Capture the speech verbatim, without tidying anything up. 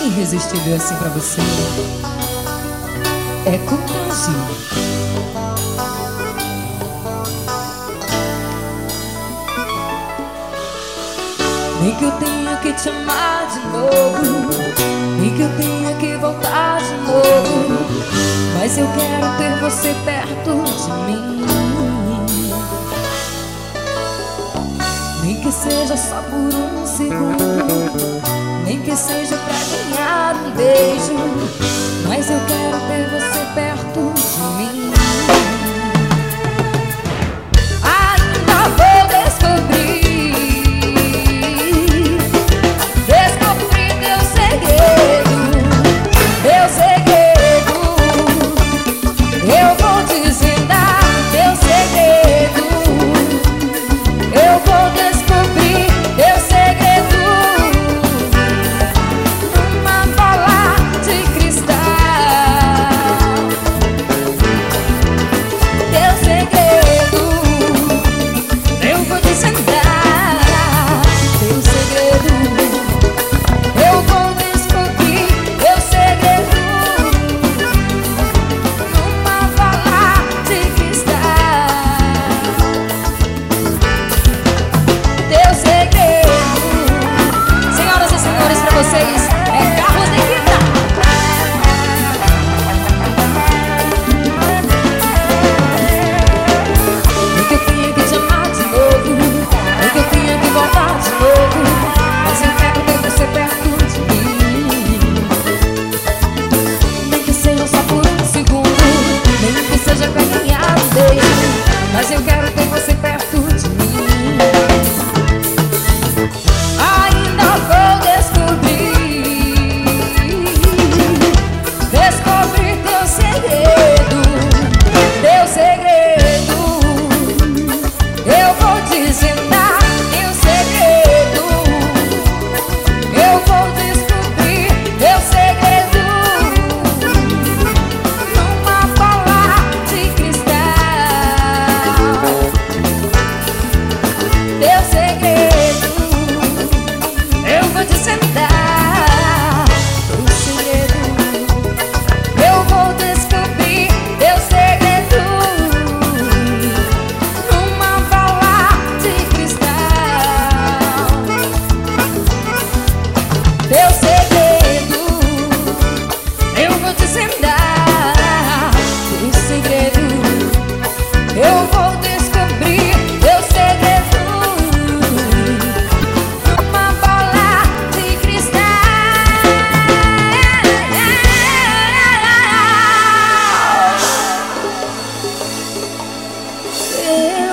irresistível assim pra você. É com Brasil. Nem que eu tenha que te amar de novo, nem que eu tenha que voltar de novo, mas eu quero ter você perto de mim. Nem que seja só por um segundo, nem que seja pra ganhar um beijo, mas eu quero ter você perto de mim. Ainda vou descobrir, descobrir teu segredo, teu segredo. Eu vou desvendar teu segredo, eu vou descobrir teu segredo. Numa bola de cristal, teu segredo, eu vou desvendar teu segredo, eu vou descobrir teu segredo. Numa bola de cristal, teu segredo. Senhoras e senhores, pra vocês é Carlos Nikita. Nem que eu tenha que te amar de novo, nem que eu tenha que voltar de novo, mas eu quero ter você perto de mim. Nem que seja só por um segundo, nem que seja pra ganhar um beijo, mas eu quero ter você perto de mim. Ainda vou descobrir, descobrir teu segredo, teu segredo. Eu vou desvendar teu segredo, eu vou descobrir teu segredo. Numa bola de cristal, teu segredo, eu vou desvendar teu segredo, eu vou descobrir teu segredo. Numa bola de cristal, teu segredo, eu vou desvendar teu segredo, eu vou descobrir teu segredo. Numa bola de cristal.